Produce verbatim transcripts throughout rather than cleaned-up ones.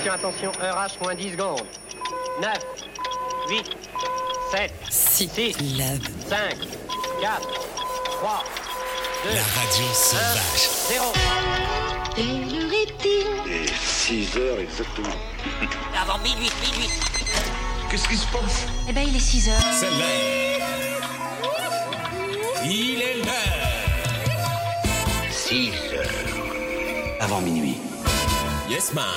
Attention, attention, heure H moins dix secondes. neuf, huit, sept, six, cinq, quatre, trois, deux, La radio sauvage. un, zéro. Quelle heure est-il ? Et six heures exactement. Avant minuit, minuit. Qu'est-ce qui se passe ? Eh ben, il est six heures. C'est l'heure. Il est l'heure. six heures. Avant minuit. Yes, man.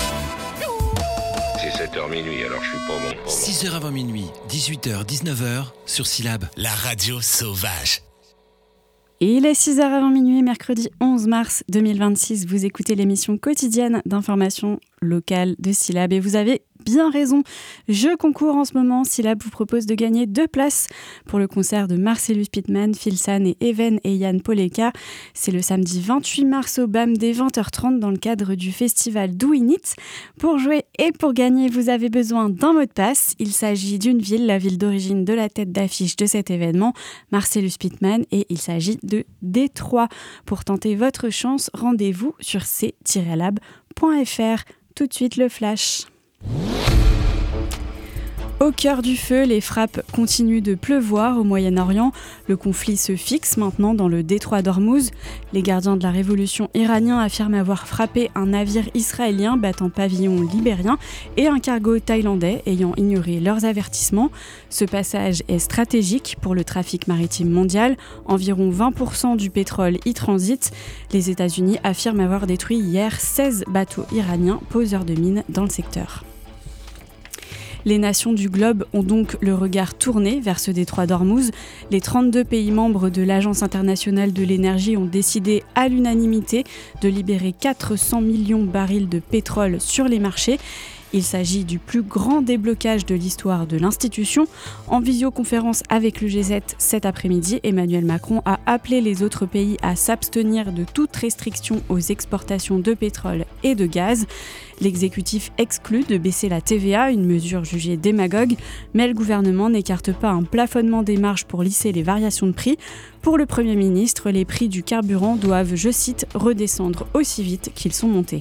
C'est sept heures minuit, alors je suis pas bon pour six heures avant minuit, dix-huit heures, dix-neuf heures, sur Syllab. La radio sauvage. Il est six heures avant minuit, mercredi onze mars deux mille vingt-six. Vous écoutez l'émission quotidienne d'information locale de Syllab et vous avez bien raison. Je concours en ce moment. Syllab vous propose de gagner deux places pour le concert de Marcellus Pittman, Phil Sanne et Even et Yann Poleka. C'est le samedi vingt-huit mars au B A M dès vingt heures trente dans le cadre du festival Do In It. Pour jouer et pour gagner, vous avez besoin d'un mot de passe. Il s'agit d'une ville, la ville d'origine de la tête d'affiche de cet événement, Marcellus Pittman, et il s'agit de Détroit. Pour tenter votre chance, rendez-vous sur c tiret lab point f r. Tout de suite le flash. Au cœur du feu, les frappes continuent de pleuvoir au Moyen-Orient. Le conflit se fixe maintenant dans le détroit d'Ormuz. Les gardiens de la révolution iranien affirment avoir frappé un navire israélien battant pavillon libérien et un cargo thaïlandais ayant ignoré leurs avertissements. Ce passage est stratégique pour le trafic maritime mondial. Environ vingt pour cent du pétrole y transite. Les États-Unis affirment avoir détruit hier seize bateaux iraniens poseurs de mines dans le secteur. Les nations du globe ont donc le regard tourné vers ce détroit d'Ormuz. Les trente-deux pays membres de l'Agence internationale de l'énergie ont décidé à l'unanimité de libérer quatre cents millions de barils de pétrole sur les marchés. Il s'agit du plus grand déblocage de l'histoire de l'institution. En visioconférence avec le G sept cet après-midi, Emmanuel Macron a appelé les autres pays à s'abstenir de toute restriction aux exportations de pétrole et de gaz. L'exécutif exclut de baisser la T V A, une mesure jugée démagogue, mais le gouvernement n'écarte pas un plafonnement des marges pour lisser les variations de prix. Pour le Premier ministre, les prix du carburant doivent, je cite, redescendre aussi vite qu'ils sont montés.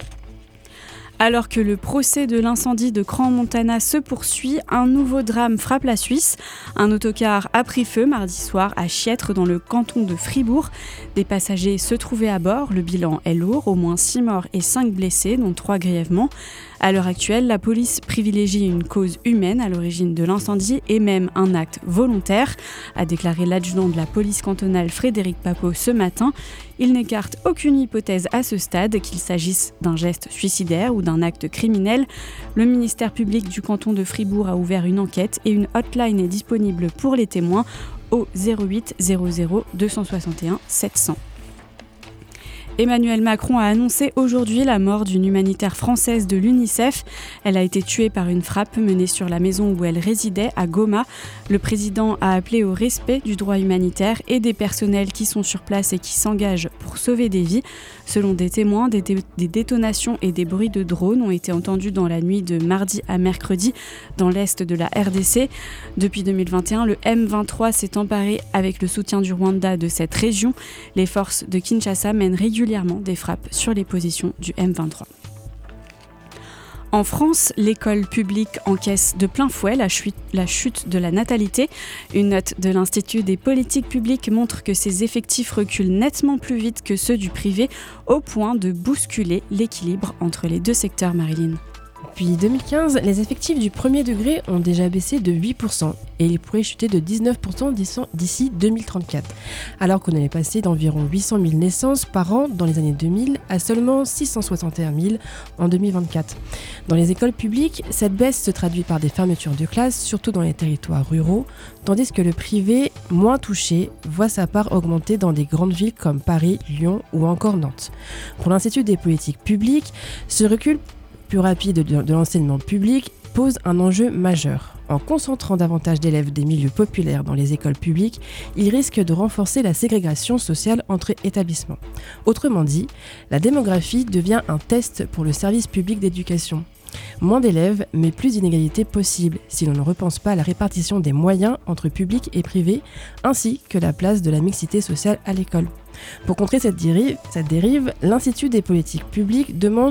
Alors que le procès de l'incendie de Crans-Montana se poursuit, un nouveau drame frappe la Suisse. Un autocar a pris feu mardi soir à Chiètre dans le canton de Fribourg. Des passagers se trouvaient à bord. Le bilan est lourd, au moins six morts et cinq blessés, dont trois grièvement. À l'heure actuelle, la police privilégie une cause humaine à l'origine de l'incendie et même un acte volontaire, a déclaré l'adjudant de la police cantonale Frédéric Papeau ce matin. Il n'écarte aucune hypothèse à ce stade, qu'il s'agisse d'un geste suicidaire ou d'un acte criminel. Le ministère public du canton de Fribourg a ouvert une enquête et une hotline est disponible pour les témoins au zéro huit zéro zéro deux cent soixante et un sept cents. Emmanuel Macron a annoncé aujourd'hui la mort d'une humanitaire française de l'UNICEF. Elle a été tuée par une frappe menée sur la maison où elle résidait, à Goma. Le président a appelé au respect du droit humanitaire et des personnels qui sont sur place et qui s'engagent pour sauver des vies. Selon des témoins, des, dé- des détonations et des bruits de drones ont été entendus dans la nuit de mardi à mercredi dans l'est de la R D C. Depuis deux mille vingt et un, le M vingt-trois s'est emparé avec le soutien du Rwanda de cette région. Les forces de Kinshasa mènent régulièrement des frappes sur les positions du M vingt-trois. En France, l'école publique encaisse de plein fouet la chute, la chute de la natalité. Une note de l'Institut des politiques publiques montre que ses effectifs reculent nettement plus vite que ceux du privé, au point de bousculer l'équilibre entre les deux secteurs, Marilyn. Depuis deux mille quinze, les effectifs du premier degré ont déjà baissé de huit pour cent et ils pourraient chuter de dix-neuf pour cent d'ici deux mille trente-quatre, alors qu'on allait passer d'environ huit cent mille naissances par an dans les années deux mille à seulement six cent soixante et un mille en deux mille vingt-quatre. Dans les écoles publiques, cette baisse se traduit par des fermetures de classes, surtout dans les territoires ruraux, tandis que le privé, moins touché, voit sa part augmenter dans des grandes villes comme Paris, Lyon ou encore Nantes. Pour l'Institut des politiques publiques, ce recul plus rapide de l'enseignement public pose un enjeu majeur. En concentrant davantage d'élèves des milieux populaires dans les écoles publiques, il risque de renforcer la ségrégation sociale entre établissements. Autrement dit, la démographie devient un test pour le service public d'éducation. Moins d'élèves, mais plus d'inégalités possibles si l'on ne repense pas à la répartition des moyens entre public et privé, ainsi que la place de la mixité sociale à l'école. Pour contrer cette dérive, cette dérive, l'Institut des politiques publiques demande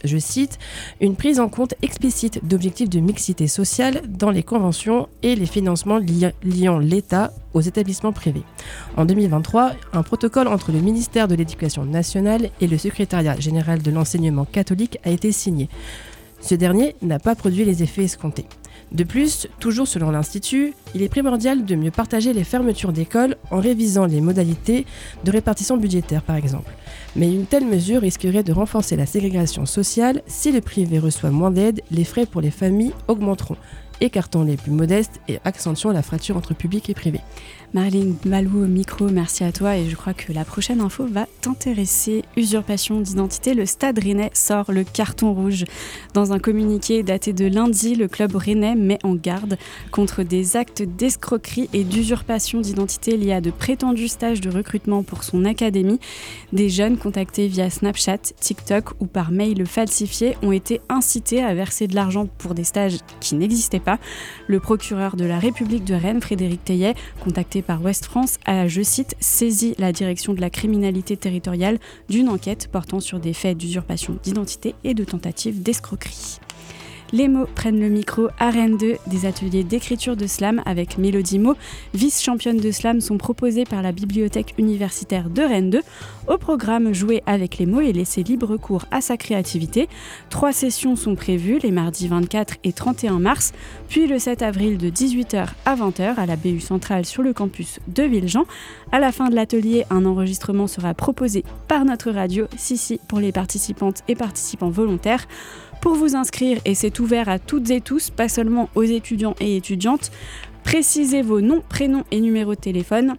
je cite, « une prise en compte explicite d'objectifs de mixité sociale dans les conventions et les financements li- liant l'État aux établissements privés. » En deux mille vingt-trois, un protocole entre le ministère de l'Éducation nationale et le secrétariat général de l'enseignement catholique a été signé. Ce dernier n'a pas produit les effets escomptés. De plus, toujours selon l'Institut, il est primordial de mieux partager les fermetures d'écoles en révisant les modalités de répartition budgétaire par exemple. Mais une telle mesure risquerait de renforcer la ségrégation sociale. Si le privé reçoit moins d'aide, les frais pour les familles augmenteront, écartant les plus modestes et accentuant la fracture entre public et privé. Marlène Malou au micro, merci à toi et je crois que la prochaine info va t'intéresser. Usurpation d'identité, le Stade Rennais sort le carton rouge. Dans un communiqué daté de lundi, le club rennais met en garde contre des actes d'escroquerie et d'usurpation d'identité liés à de prétendus stages de recrutement pour son académie. Des jeunes contactés via Snapchat, TikTok ou par mail falsifié ont été incités à verser de l'argent pour des stages qui n'existaient pas. Le procureur de la République de Rennes, Frédéric Teillet, contacté par Ouest France, a, je cite, saisi la direction de la criminalité territoriale d'une enquête portant sur des faits d'usurpation d'identité et de tentatives d'escroquerie. Les mots prennent le micro à Rennes deux. Des ateliers d'écriture de slam avec Mélodie Mo, vice-championne de slam, sont proposés par la bibliothèque universitaire de Rennes deux. Au programme, jouer avec les mots et laisser libre cours à sa créativité. Trois sessions sont prévues, les mardis vingt-quatre et trente et un mars, puis le sept avril de dix-huit heures à vingt heures à la B U centrale sur le campus de Villejean. À la fin de l'atelier, un enregistrement sera proposé par notre radio, Sissi, pour les participantes et participants volontaires. Pour vous inscrire, et c'est ouvert à toutes et tous, pas seulement aux étudiants et étudiantes, précisez vos noms, prénoms et numéros de téléphone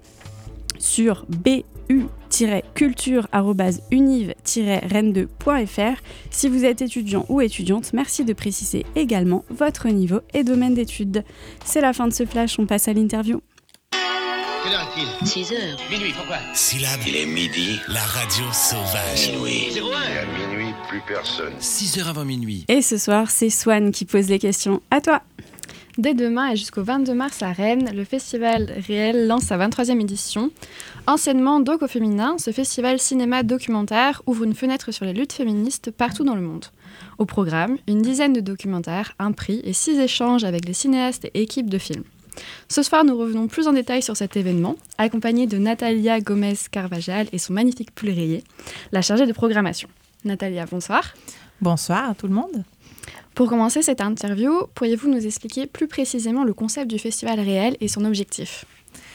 sur b u tiret culture arobase univ tiret rennes deux point f r. Si vous êtes étudiant ou étudiante, merci de préciser également votre niveau et domaine d'études. C'est la fin de ce flash, on passe à l'interview. Quelle heure est-il ? six heures. Minuit, pourquoi ? Syllabe, Il est midi. la radio sauvage. Minuit. zéro un. Et à minuit, plus personne. six heures avant minuit. Et ce soir, c'est Swan qui pose les questions. À toi. Dès demain et jusqu'au vingt-deux mars à Rennes, le Festival Réel lance sa vingt-troisième édition. Anciennement donc au féminin, ce festival cinéma documentaire ouvre une fenêtre sur les luttes féministes partout dans le monde. Au programme, une dizaine de documentaires, un prix et six échanges avec des cinéastes et équipes de films. Ce soir, nous revenons plus en détail sur cet événement, accompagnée de Natalia Gomez-Carvajal et son magnifique pull rayé, la chargée de programmation. Natalia, bonsoir. Bonsoir à tout le monde. Pour commencer cette interview, pourriez-vous nous expliquer plus précisément le concept du Festival Réel et son objectif ?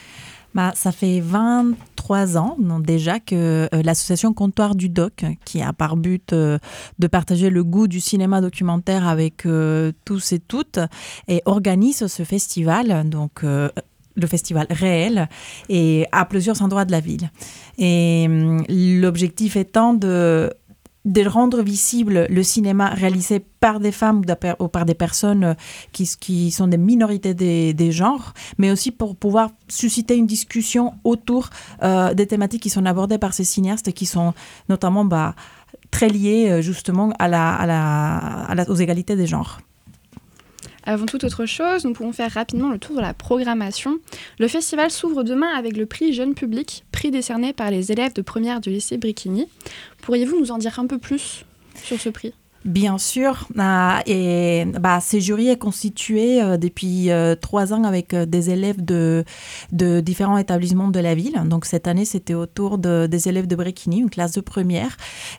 Bah, ça fait vingt-trois ans non, déjà que euh, l'association Comptoir du Doc, qui a par but euh, de partager le goût du cinéma documentaire avec euh, tous et toutes, et organise ce festival, donc euh, le festival Réel, et à plusieurs endroits de la ville. Et euh, l'objectif étant de de rendre visible le cinéma réalisé par des femmes ou par des personnes qui, qui sont des minorités des, des genres, mais aussi pour pouvoir susciter une discussion autour euh, des thématiques qui sont abordées par ces cinéastes, qui sont notamment bah, très liées justement à la, à la, à la, aux égalités des genres. Avant toute autre chose, nous pouvons faire rapidement le tour de la programmation. Le festival s'ouvre demain avec le prix Jeune Public, prix décerné par les élèves de première du lycée Bricquigny. Pourriez-vous nous en dire un peu plus sur ce prix ? Bien sûr, euh, et bah, ce jury est constitué euh, depuis euh, trois ans avec euh, des élèves de, de différents établissements de la ville. Donc cette année, c'était autour de, des élèves de Bricquigny, une classe de première,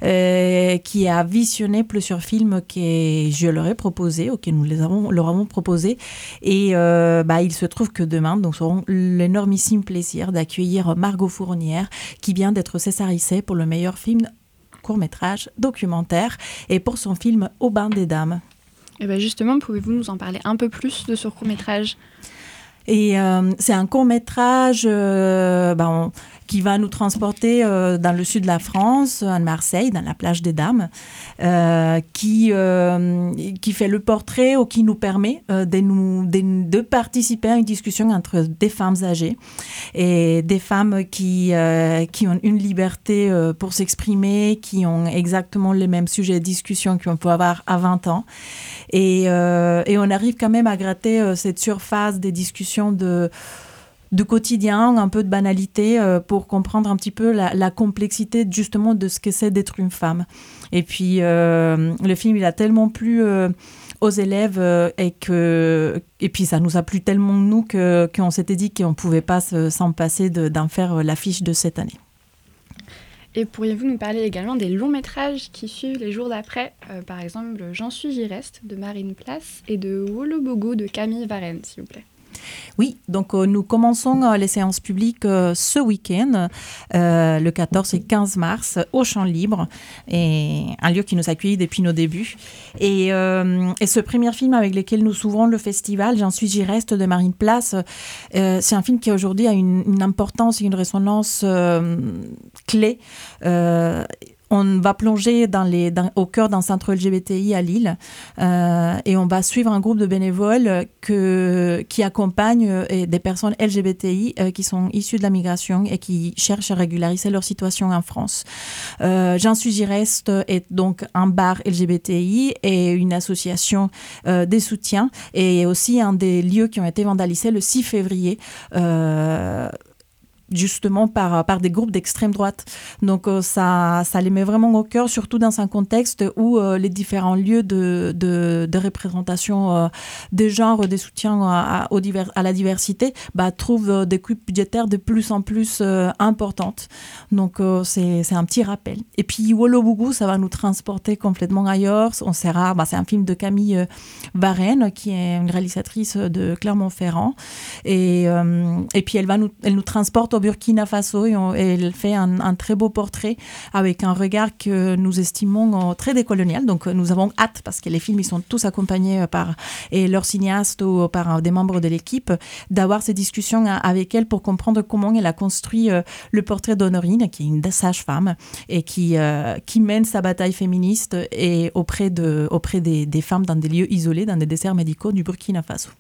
euh, qui a visionné plusieurs films que je leur ai proposés, ou que nous les avons, leur avons proposés. Et euh, bah, il se trouve que demain, nous aurons l'énormissime plaisir d'accueillir Margot Fournière, qui vient d'être césarisée pour le meilleur film court-métrage documentaire et pour son film Au bain des dames. Et bien justement, pouvez-vous nous en parler un peu plus de ce court-métrage ? Et euh, c'est un court-métrage euh, ben, qui va nous transporter euh, dans le sud de la France, à Marseille, dans la plage des Dames, euh, qui, euh, qui fait le portrait ou qui nous permet euh, de, nous, de, de participer à une discussion entre des femmes âgées et des femmes qui, euh, qui ont une liberté euh, pour s'exprimer, qui ont exactement les mêmes sujets de discussion qu'on peut avoir à vingt ans. Et, euh, et on arrive quand même à gratter euh, cette surface des discussions de, de quotidien, un peu de banalité euh, pour comprendre un petit peu la, la complexité justement de ce que c'est d'être une femme. Et puis euh, le film il a tellement plu euh, aux élèves euh, et que et puis ça nous a plu tellement nous que qu'on s'était dit qu'on pouvait pas se, s'en passer de, d'en faire l'affiche de cette année. Et pourriez-vous nous parler également des longs métrages qui suivent les jours d'après, euh, par exemple J'en suis, j'y reste de Marine Place et de Wolobougou de Camille Varenne, s'il vous plaît. Oui, donc euh, nous commençons euh, les séances publiques euh, ce week-end, euh, le quatorze et quinze mars, au Champ Libre, et un lieu qui nous accueille depuis nos débuts. Et, euh, et ce premier film avec lequel nous ouvrons le festival, J'en suis, j'y reste, de Marine Place, euh, c'est un film qui aujourd'hui a une, une importance et une résonance euh, clé. Euh, On va plonger dans les, dans, au cœur d'un centre L G B T I à Lille euh, et on va suivre un groupe de bénévoles que, qui accompagnent euh, des personnes L G B T I euh, qui sont issues de la migration et qui cherchent à régulariser leur situation en France. Euh, J'en suis, j'y reste est donc un bar L G B T I et une association euh, des soutiens et aussi un des lieux qui ont été vandalisés le six février euh, justement par, par des groupes d'extrême droite. Donc euh, ça, ça les met vraiment au cœur, surtout dans un contexte où euh, les différents lieux de, de, de représentation euh, des genres, des soutiens à, à, au divers, à la diversité, bah, trouvent euh, des coupes budgétaires de plus en plus euh, importantes. Donc euh, c'est, c'est un petit rappel. Et puis Wolobougou, ça va nous transporter complètement ailleurs. On sera, bah, c'est un film de Camille euh, Varenne, qui est une réalisatrice de Clermont-Ferrand. Et, euh, et puis elle, va nous, elle nous transporte au Burkina Faso et, on, et elle fait un, un très beau portrait avec un regard que nous estimons très décolonial. Donc nous avons hâte, parce que les films ils sont tous accompagnés par et leurs cinéastes ou par des membres de l'équipe, d'avoir ces discussions avec elle pour comprendre comment elle a construit le portrait d'Honorine, qui est une sage-femme et qui, euh, qui mène sa bataille féministe et auprès, de, auprès des, des femmes dans des lieux isolés, dans des déserts médicaux du Burkina Faso.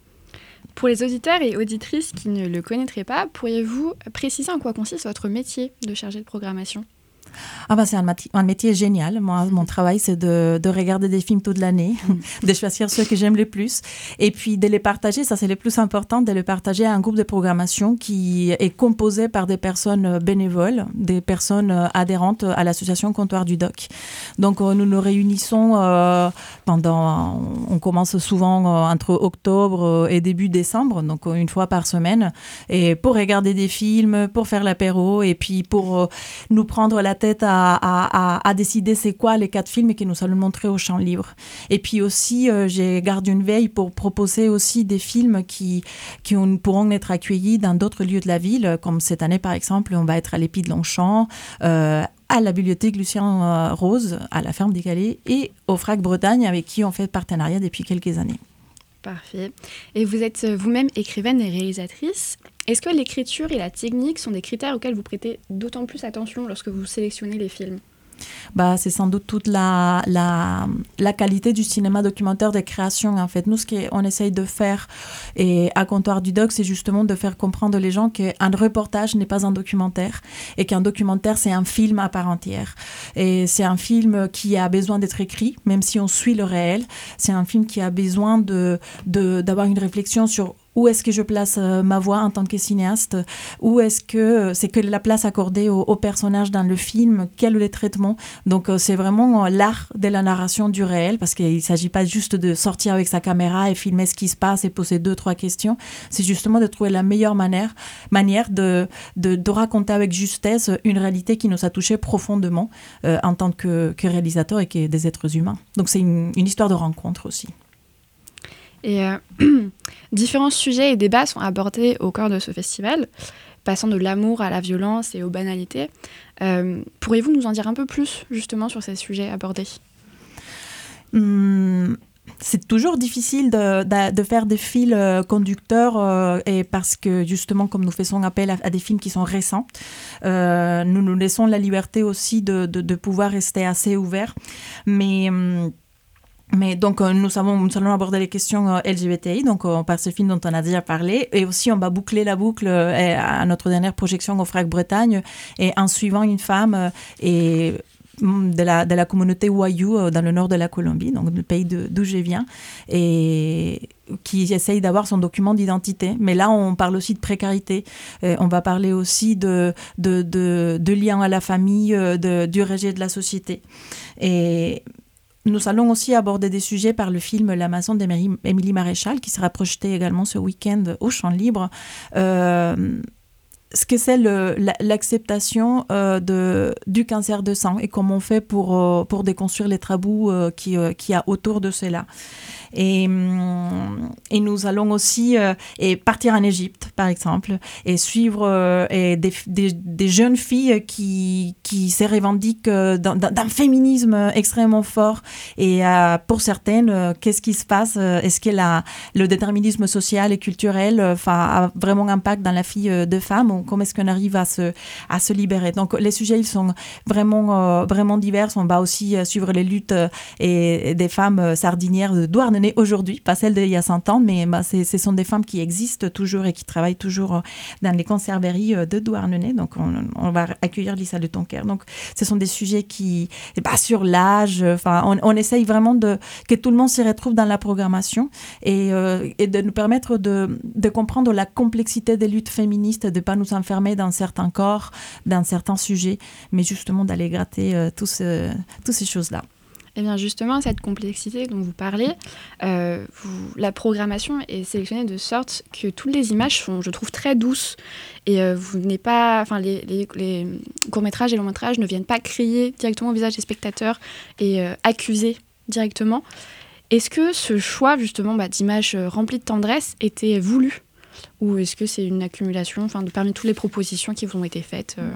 Pour les auditeurs et auditrices qui ne le connaîtraient pas, pourriez-vous préciser en quoi consiste votre métier de chargé de programmation ? Ah bah c'est un, mati- un métier génial. Moi, mon travail, c'est de, de regarder des films toute l'année, de choisir ceux que j'aime le plus et puis de les partager. Ça, c'est le plus important, de les partager à un groupe de programmation qui est composé par des personnes bénévoles, des personnes adhérentes à l'association Comptoir du Doc. Donc, nous nous réunissons euh, pendant... On commence souvent euh, entre octobre et début décembre, donc une fois par semaine, et pour regarder des films, pour faire l'apéro et puis pour euh, nous prendre la tête à, à, à, à décider c'est quoi les quatre films que nous allons montrer au Champ Libre. Et puis aussi, euh, j'ai gardé une veille pour proposer aussi des films qui, qui on, pourront être accueillis dans d'autres lieux de la ville, comme cette année par exemple, on va être à l'Épi de Longchamp, euh, à la bibliothèque Lucien euh, Rose, à la Ferme des Galets et au Frac Bretagne, avec qui on fait partenariat depuis quelques années. Parfait. Et vous êtes vous-même écrivaine et réalisatrice. Est-ce que l'écriture et la technique sont des critères auxquels vous prêtez d'autant plus attention lorsque vous sélectionnez les films ? Bah, c'est sans doute toute la, la, la qualité du cinéma documentaire de création. En fait, nous, ce qu'on essaye de faire et à Comptoir du Doc, c'est justement de faire comprendre les gens qu'un reportage n'est pas un documentaire et qu'un documentaire, c'est un film à part entière. Et c'est un film qui a besoin d'être écrit, même si on suit le réel. C'est un film qui a besoin de, de, d'avoir une réflexion sur où est-ce que je place euh, ma voix en tant que cinéaste, où est-ce que euh, c'est que la place accordée au, au personnage dans le film, quel est le traitement. Donc euh, c'est vraiment euh, l'art de la narration du réel, parce qu'il ne s'agit pas juste de sortir avec sa caméra et filmer ce qui se passe et poser deux, trois questions. C'est justement de trouver la meilleure manière, manière de, de, de raconter avec justesse une réalité qui nous a touchés profondément euh, en tant que, que réalisateur et que des êtres humains. Donc c'est une, une histoire de rencontre aussi. Et euh, différents sujets et débats sont abordés au cœur de ce festival, passant de l'amour à la violence et aux banalités. Euh, pourriez-vous nous en dire un peu plus, justement, sur ces sujets abordés ? Hum, c'est toujours difficile de, de, de faire des fils euh, conducteurs, euh, et parce que, justement, comme nous faisons appel à, à des films qui sont récents, euh, nous nous laissons la liberté aussi de, de, de pouvoir rester assez ouverts. Mais... Hum, Mais donc, euh, nous, savons, nous allons aborder les questions euh, L G B T I, donc euh, par ce film dont on a déjà parlé. Et aussi, on va boucler la boucle euh, à notre dernière projection au Frac Bretagne, et en suivant une femme euh, et de la, de la communauté Wayuu dans le nord de la Colombie, donc le pays de, d'où je viens, et qui essaye d'avoir son document d'identité. Mais là, on parle aussi de précarité. Euh, on va parler aussi de, de, de, de liens à la famille, de, du rejet de la société. Et nous allons aussi aborder des sujets par le film L'Amazon d'Émilie Maréchal, qui sera projeté également ce week-end au Champ Libre. Euh, ce que c'est le, l'acceptation euh, de, du cancer de sang et comment on fait pour, euh, pour déconstruire les tabous euh, qui, euh, qu'il y a autour de cela. Et, et nous allons aussi euh, et partir en Égypte, par exemple, et suivre euh, et des, des, des jeunes filles qui, qui se revendiquent d'un, d'un féminisme extrêmement fort. Et euh, pour certaines, euh, qu'est-ce qui se passe? Est-ce que la, le déterminisme social et culturel euh, a vraiment un impact dans la vie euh, de femmes? Ou comment est-ce qu'on arrive à se, à se libérer? Donc les sujets, ils sont vraiment, euh, vraiment divers. On va aussi euh, suivre les luttes euh, et, et des femmes euh, sardinières de Douarnenez aujourd'hui, pas celles d'il y a cent ans, mais bah, c'est, ce sont des femmes qui existent toujours et qui travaillent toujours dans les conserveries de Douarnenez. Donc, on, on va accueillir Lisa Le Tonker. Donc, ce sont des sujets qui, bah, sur l'âge, enfin, on, on essaye vraiment de, que tout le monde s'y retrouve dans la programmation et, euh, et de nous permettre de, de comprendre la complexité des luttes féministes, de ne pas nous enfermer dans certains corps, dans certains sujets, mais justement d'aller gratter euh, tous, ce, toutes ces choses-là. Eh bien justement, cette complexité dont vous parlez, euh, vous, la programmation est sélectionnée de sorte que toutes les images sont, je trouve, très douces. Et euh, vous n'êtes pas, enfin, les, les, les courts-métrages et longs-métrages ne viennent pas crier directement au visage des spectateurs et euh, accuser directement. Est-ce que ce choix, justement, bah, d'images remplies de tendresse était voulu? Ou est-ce que c'est une accumulation, enfin, de parmi toutes les propositions qui vous ont été faites euh...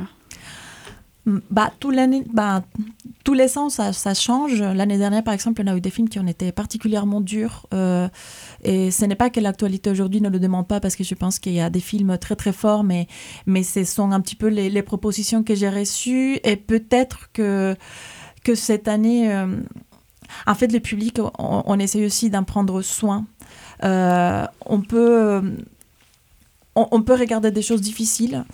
Bah, tout l'année, bah, tous les sens, ça, ça change. L'année dernière, par exemple, on a eu des films qui ont été particulièrement durs. Euh, et ce n'est pas que l'actualité aujourd'hui ne le demande pas, parce que je pense qu'il y a des films très, très forts, mais, mais ce sont un petit peu les, les propositions que j'ai reçues. Et peut-être que, que cette année, euh, en fait, le public, on, on essaie aussi d'en prendre soin. Euh, on peut... On, on peut regarder des choses difficiles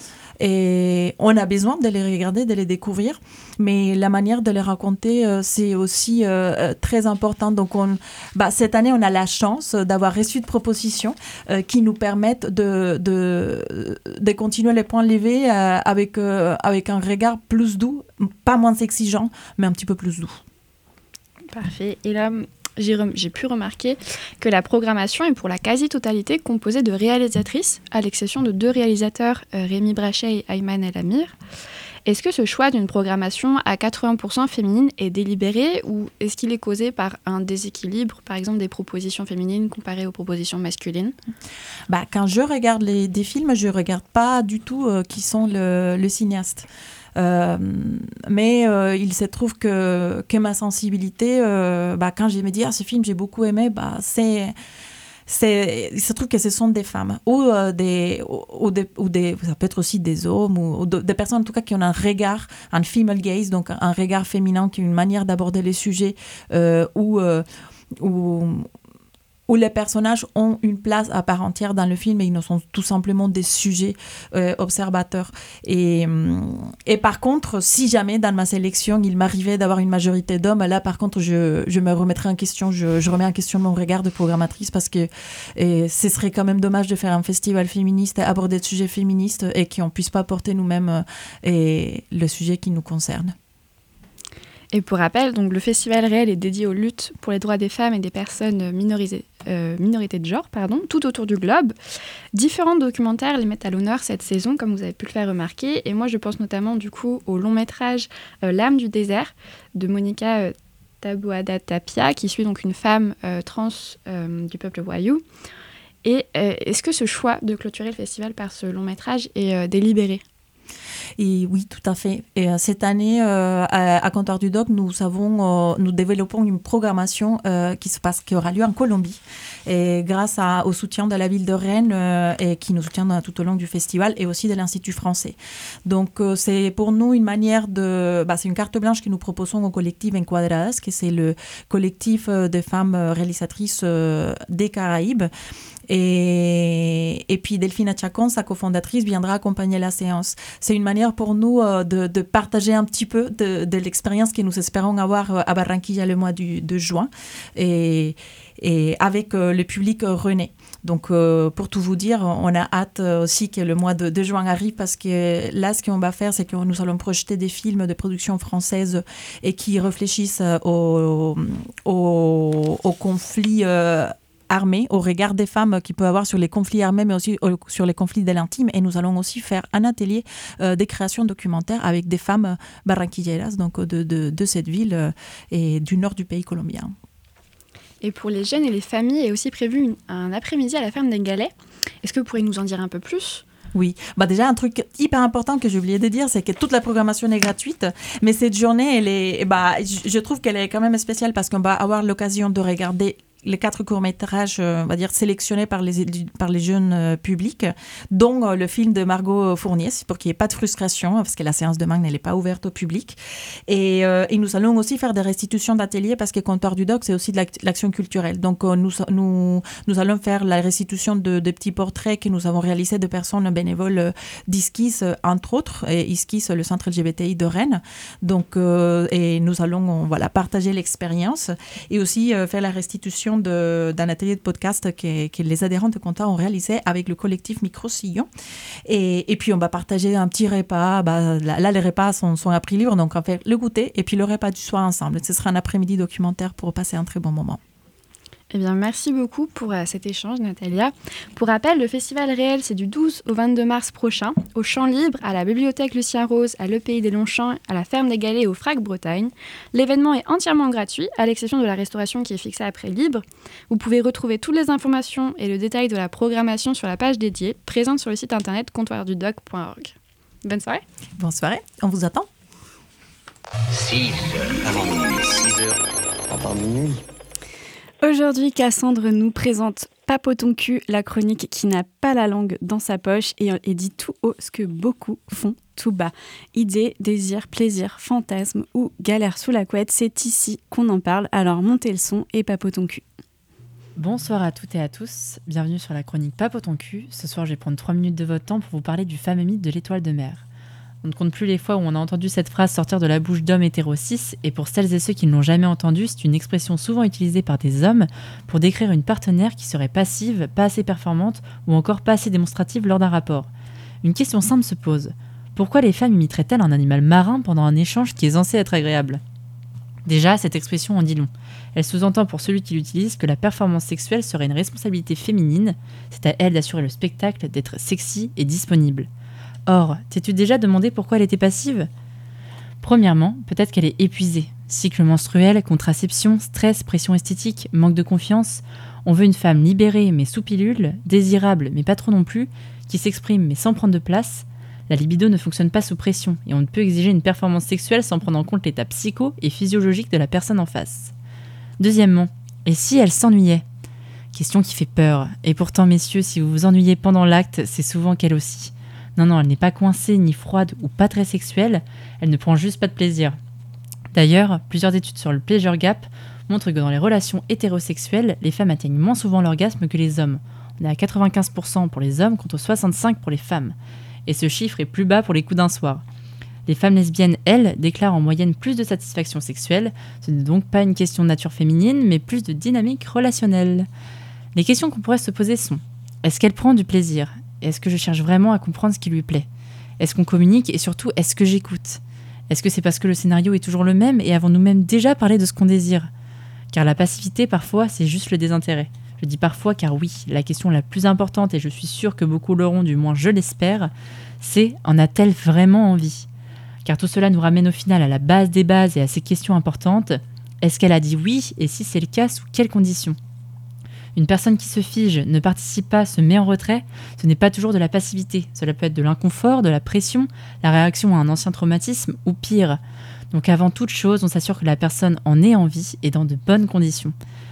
et on a besoin de les regarder, de les découvrir, mais la manière de les raconter, euh, c'est aussi euh, très important. Donc, on, bah, cette année, on a la chance d'avoir reçu de propositions euh, qui nous permettent de, de, de continuer les points levés euh, avec, euh, avec un regard plus doux, pas moins exigeant, mais un petit peu plus doux. Parfait. Et là... J'ai, rem- j'ai pu remarquer que la programmation est pour la quasi-totalité composée de réalisatrices, à l'exception de deux réalisateurs, euh, Rémi Brachet et Ayman El Amir. Est-ce que ce choix d'une programmation à quatre-vingts pour cent féminine est délibéré ou est-ce qu'il est causé par un déséquilibre, par exemple des propositions féminines comparées aux propositions masculines? Bah, quand je regarde les, des films, je ne regarde pas du tout euh, qui sont le, le cinéaste. Euh, mais euh, il se trouve que, que ma sensibilité, euh, bah, quand je me dis ah, ce film j'ai beaucoup aimé, bah, c'est, c'est, il se trouve que ce sont des femmes ou, euh, des, ou, ou, des, ou des, ça peut être aussi des hommes ou, ou de, des personnes en tout cas qui ont un regard, un female gaze, donc un regard féminin, qui a une manière d'aborder les sujets euh, où, euh, où où les personnages ont une place à part entière dans le film et ils ne sont tout simplement des sujets euh, observateurs. Et, et par contre, si jamais dans ma sélection, il m'arrivait d'avoir une majorité d'hommes, là par contre, je, je me remettrais en question, je, je remets en question mon regard de programmatrice parce que et ce serait quand même dommage de faire un festival féministe, aborder des sujets féministes et qu'on ne puisse pas porter nous-mêmes euh, et le sujet qui nous concerne. Et pour rappel, donc, le Festival Réel est dédié aux luttes pour les droits des femmes et des personnes minorisées, euh, minorités de genre, pardon, tout autour du globe. Différents documentaires les mettent à l'honneur cette saison, comme vous avez pu le faire remarquer. Et moi, je pense notamment du coup au long métrage euh, L'âme du désert de Monica euh, Taboada Tapia, qui suit donc une femme euh, trans euh, du peuple Wayuu. Et euh, est-ce que ce choix de clôturer le festival par ce long métrage est euh, délibéré ? Et oui, tout à fait. Et euh, cette année, euh, à, à Comptoir du Doc, nous avons, euh, nous développons une programmation euh, qui se passe, qui aura lieu en Colombie, et grâce à, au soutien de la ville de Rennes euh, et qui nous soutient tout au long du festival et aussi de l'Institut français. Donc euh, c'est pour nous une manière de, bah, c'est une carte blanche que nous proposons au collectif Enquadradas, qui c'est le collectif de femmes réalisatrices euh, des Caraïbes. Et, et puis Delphine Chacon, sa cofondatrice, viendra accompagner la séance. C'est une manière pour nous euh, de, de partager un petit peu de, de l'expérience que nous espérons avoir à Barranquilla le mois du, de juin et, et avec euh, le public euh, rennais. Donc, euh, pour tout vous dire, on a hâte aussi que le mois de, de juin arrive parce que là, ce qu'on va faire, c'est que nous allons projeter des films de production française et qui réfléchissent au, au, au conflit euh, armé, au regard des femmes qu'il peut avoir sur les conflits armés, mais aussi au, sur les conflits de l'intime. Et nous allons aussi faire un atelier euh, de création documentaire avec des femmes barranquilleras, donc de, de, de cette ville euh, et du nord du pays colombien. Et pour les jeunes et les familles, est aussi prévu une, un après-midi à la ferme des Galets. Est-ce que vous pourriez nous en dire un peu plus ? Oui, bah déjà un truc hyper important que j'ai oublié de dire, c'est que toute la programmation est gratuite, mais cette journée, elle est, bah, je trouve qu'elle est quand même spéciale parce qu'on va avoir l'occasion de regarder les quatre courts-métrages, euh, on va dire, sélectionnés par les, par les jeunes euh, publics, dont euh, le film de Margot Fournier, pour qu'il n'y ait pas de frustration, parce que la séance de mangue n'est pas ouverte au public. Et, euh, et nous allons aussi faire des restitutions d'ateliers, parce que Comptoir du Doc, c'est aussi de l'action culturelle. Donc, euh, nous, nous, nous allons faire la restitution de, de petits portraits que nous avons réalisés de personnes bénévoles d'Iskis, entre autres, et Iskis, le centre L G B T I de Rennes. Donc, euh, et nous allons euh, voilà, partager l'expérience et aussi euh, faire la restitution De, d'un atelier de podcast que, que les adhérents de Comptoir ont réalisé avec le collectif Micro-Sillon. Et, et puis, on va partager un petit repas. Bah, là, là, les repas sont, sont à prix libre, donc on va faire le goûter et puis le repas du soir ensemble. Ce sera un après-midi documentaire pour passer un très bon moment. Eh bien, merci beaucoup pour euh, cet échange, Natalia. Pour rappel, le Festival Réel, c'est du douze au vingt-deux mars prochain, au Champ Libre, à la Bibliothèque Lucien Rose, à l'E P I des Longchamps, à la Ferme des Galets et au Frac Bretagne. L'événement est entièrement gratuit, à l'exception de la restauration qui est fixée à prix libre. Vous pouvez retrouver toutes les informations et le détail de la programmation sur la page dédiée, présente sur le site internet comptoir du doc point org. Bonne soirée. Bonne soirée, on vous attend. six heures avant minuit, six heures avant minuit. Aujourd'hui, Cassandre nous présente Papo ton cul, la chronique qui n'a pas la langue dans sa poche et, et dit tout haut ce que beaucoup font tout bas. Idées, désirs, plaisirs, fantasmes ou galères sous la couette, c'est ici qu'on en parle. Alors montez le son et Papo ton cul. Bonsoir à toutes et à tous, bienvenue sur la chronique Papo ton cul. Ce soir, je vais prendre trois minutes de votre temps pour vous parler du fameux mythe de l'étoile de mer. On ne compte plus les fois où on a entendu cette phrase sortir de la bouche d'hommes hétéro-cis, et pour celles et ceux qui ne l'ont jamais entendue, c'est une expression souvent utilisée par des hommes pour décrire une partenaire qui serait passive, pas assez performante ou encore pas assez démonstrative lors d'un rapport. Une question simple se pose. Pourquoi les femmes imiteraient-elles un animal marin pendant un échange qui est censé être agréable ? Déjà, cette expression en dit long. Elle sous-entend pour celui qui l'utilise que la performance sexuelle serait une responsabilité féminine, c'est à elle d'assurer le spectacle, d'être sexy et disponible. Or, t'es-tu déjà demandé pourquoi elle était passive ? Premièrement, peut-être qu'elle est épuisée. Cycle menstruel, contraception, stress, pression esthétique, manque de confiance. On veut une femme libérée mais sous pilule, désirable mais pas trop non plus, qui s'exprime mais sans prendre de place. La libido ne fonctionne pas sous pression et on ne peut exiger une performance sexuelle sans prendre en compte l'état psycho et physiologique de la personne en face. Deuxièmement, et si elle s'ennuyait ? Question qui fait peur. Et pourtant, messieurs, si vous vous ennuyez pendant l'acte, c'est souvent qu'elle aussi. Non, non, elle n'est pas coincée, ni froide ou pas très sexuelle, elle ne prend juste pas de plaisir. D'ailleurs, plusieurs études sur le pleasure gap montrent que dans les relations hétérosexuelles, les femmes atteignent moins souvent l'orgasme que les hommes. On est à quatre-vingt-quinze pour cent pour les hommes contre soixante-cinq pour cent pour les femmes. Et ce chiffre est plus bas pour les coups d'un soir. Les femmes lesbiennes, elles, déclarent en moyenne plus de satisfaction sexuelle. Ce n'est donc pas une question de nature féminine, mais plus de dynamique relationnelle. Les questions qu'on pourrait se poser sont: est-ce qu'elle prend du plaisir ? Est-ce que je cherche vraiment à comprendre ce qui lui plaît ? Est-ce qu'on communique et surtout, est-ce que j'écoute ? Est-ce que c'est parce que le scénario est toujours le même et avons nous-mêmes déjà parlé de ce qu'on désire ? Car la passivité, parfois, c'est juste le désintérêt. Je dis parfois car oui, la question la plus importante, et je suis sûre que beaucoup l'auront, du moins je l'espère, c'est: en a-t-elle vraiment envie ? Car tout cela nous ramène au final à la base des bases et à ces questions importantes. Est-ce qu'elle a dit oui ? Et si c'est le cas, sous quelles conditions ? Une personne qui se fige, ne participe pas, se met en retrait, ce n'est pas toujours de la passivité. Cela peut être de l'inconfort, de la pression, la réaction à un ancien traumatisme ou pire. Donc avant toute chose, on s'assure que la personne en ait envie et dans de bonnes conditions.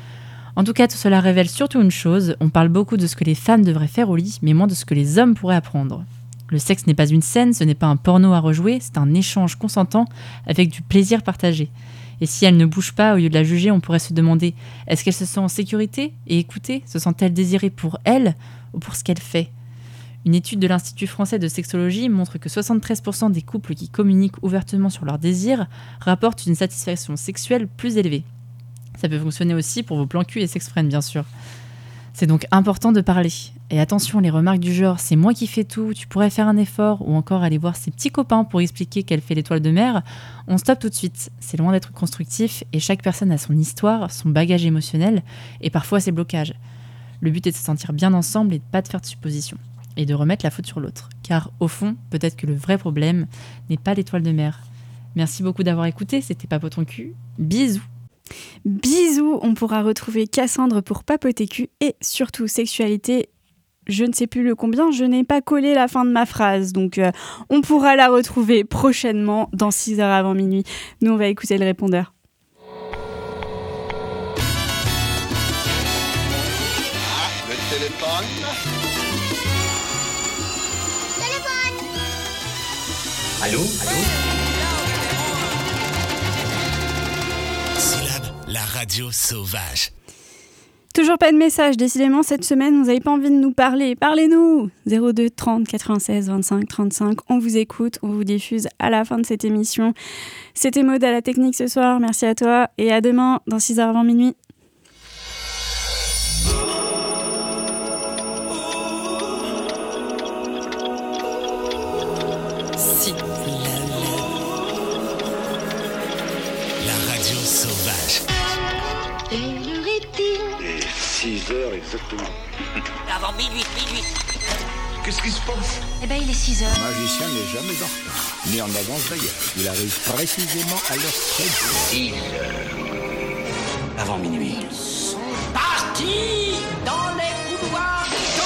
En tout cas, tout cela révèle surtout une chose, on parle beaucoup de ce que les femmes devraient faire au lit, mais moins de ce que les hommes pourraient apprendre. Le sexe n'est pas une scène, ce n'est pas un porno à rejouer, c'est un échange consentant avec du plaisir partagé. Et si elle ne bouge pas, au lieu de la juger, on pourrait se demander: est-ce qu'elle se sent en sécurité et écoutée ? Se sent-elle désirée pour elle ou pour ce qu'elle fait ? Une étude de l'Institut français de sexologie montre que soixante-treize pour cent des couples qui communiquent ouvertement sur leurs désirs rapportent une satisfaction sexuelle plus élevée. Ça peut fonctionner aussi pour vos plans cul et sex-friends, bien sûr. C'est donc important de parler. Et attention, les remarques du genre « c'est moi qui fais tout, tu pourrais faire un effort » ou encore aller voir ses petits copains pour expliquer qu'elle fait l'étoile de mer, on stoppe tout de suite. C'est loin d'être constructif et chaque personne a son histoire, son bagage émotionnel et parfois ses blocages. Le but est de se sentir bien ensemble et de ne pas de faire de suppositions. Et de remettre la faute sur l'autre. Car au fond, peut-être que le vrai problème n'est pas l'étoile de mer. Merci beaucoup d'avoir écouté, c'était Papo ton cul. Bisous. Bisous, on pourra retrouver Cassandre pour Papoter cul et surtout sexualité. Je ne sais plus le combien, je n'ai pas collé la fin de ma phrase, donc euh, on pourra la retrouver prochainement dans six heures avant minuit. Nous, on va écouter le répondeur. Ah, le téléphone. Téléphone. Allô, allô. Syllab, la radio sauvage. Toujours pas de message, décidément cette semaine vous n'avez pas envie de nous parler, parlez-nous. Zéro deux trente quatre-vingt-seize vingt-cinq trente-cinq, on vous écoute, on vous diffuse à la fin de cette émission. C'était Maud à la technique ce soir, merci à toi et à demain dans six heures avant minuit. Si la radio sauvage. Et le reptile. Et six heures exactement. Avant minuit, minuit. Qu'est-ce qui se passe? Eh ben il est six heures. Le magicien n'est jamais en retard, ni en avance d'ailleurs. Il arrive précisément à l'heure prévue. six heures avant minuit. Parti dans les couloirs du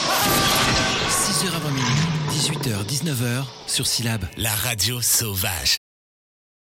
temps. six heures avant minuit, dix-huit heures dix-neuf heures sur Syllab, la radio sauvage.